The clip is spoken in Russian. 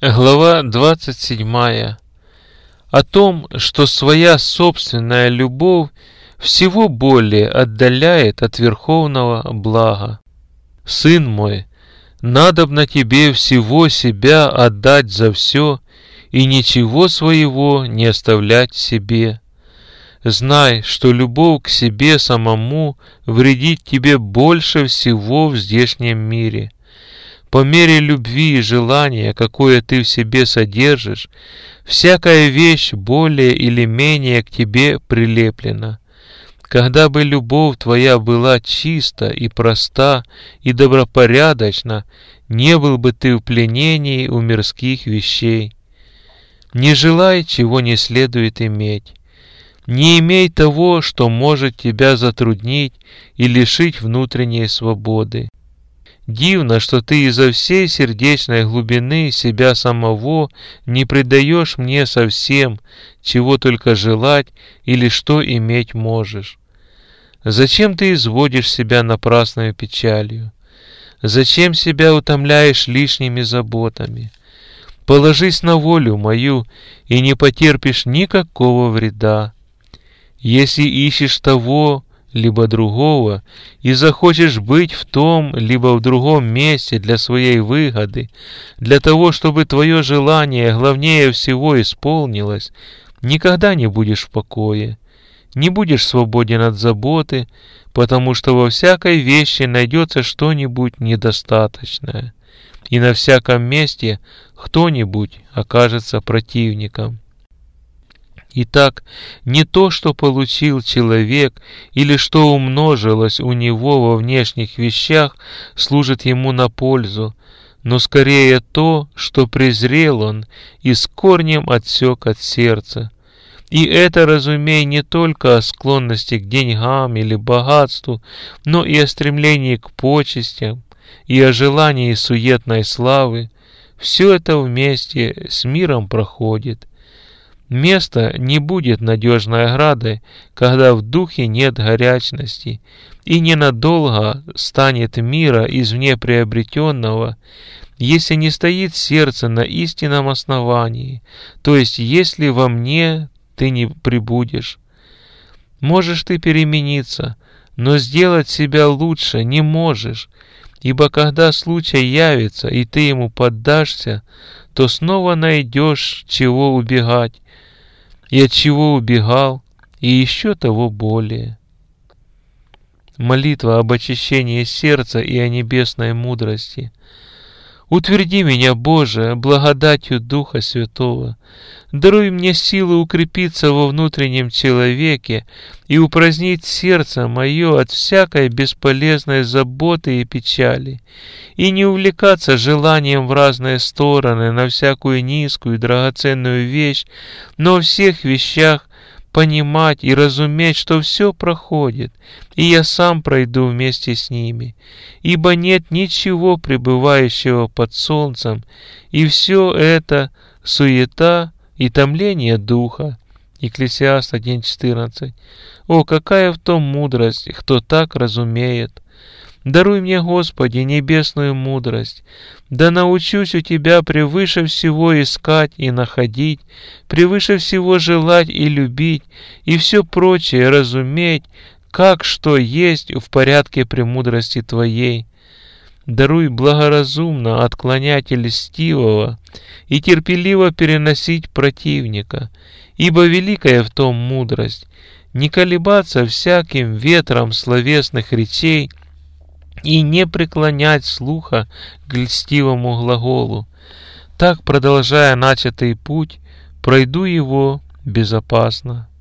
Глава 27. О том, что своя собственная любовь всего более отдаляет от верховного блага. Сын мой, надобно тебе всего себя отдать за все и ничего своего не оставлять себе. Знай, что любовь к себе самому вредит тебе больше всего в здешнем мире. По мере любви и желания, какое ты в себе содержишь, всякая вещь более или менее к тебе прилеплена. Когда бы любовь твоя была чиста и проста и добропорядочна, не был бы ты в пленении у мирских вещей. Не желай, чего не следует иметь. Не имей того, что может тебя затруднить и лишить внутренней свободы. Дивно, что ты изо всей сердечной глубины себя самого не предаешь мне совсем, чего только желать или что иметь можешь. Зачем ты изводишь себя напрасною печалью? Зачем себя утомляешь лишними заботами? Положись на волю мою, и не потерпишь никакого вреда. Если ищешь того, либо другого, и захочешь быть в том, либо в другом месте для своей выгоды, для того, чтобы твое желание главнее всего исполнилось, никогда не будешь в покое, не будешь свободен от заботы, потому что во всякой вещи найдется что-нибудь недостаточное, и на всяком месте кто-нибудь окажется противником. Итак, не то, что получил человек, или что умножилось у него во внешних вещах, служит ему на пользу, но скорее то, что презрел он и с корнем отсек от сердца. И это, разумей, не только о склонности к деньгам или богатству, но и о стремлении к почестям, и о желании суетной славы. Все это вместе с миром проходит. Место не будет надежной оградой, когда в духе нет горячности, и ненадолго станет мира извне приобретенного, если не стоит сердце на истинном основании, то есть если во мне ты не пребудешь. Можешь ты перемениться, но сделать себя лучше не можешь, ибо когда случай явится, и ты ему поддашься, то снова найдешь, чего убегать, и от чего убегал, и еще того более. Молитва об очищении сердца и о небесной мудрости. Утверди меня, Боже, благодатью Духа Святого. Даруй мне силу укрепиться во внутреннем человеке и упразднить сердце мое от всякой бесполезной заботы и печали, и не увлекаться желанием в разные стороны на всякую низкую и драгоценную вещь, но во всех вещах понимать и разуметь, что все проходит, и я сам пройду вместе с ними, ибо нет ничего пребывающего под солнцем, и все это суета и томление духа. Екклесиаст 1:14. О, какая в том мудрость, кто так разумеет! Даруй мне, Господи, небесную мудрость, да научусь у Тебя превыше всего искать и находить, превыше всего желать и любить, и все прочее разуметь, как что есть в порядке премудрости Твоей. Даруй благоразумно отклонять льстивого и терпеливо переносить противника, ибо великая в том мудрость, не колебаться всяким ветром словесных речей, и не преклонять слуха к льстивому глаголу. Так, продолжая начатый путь, пройду его безопасно.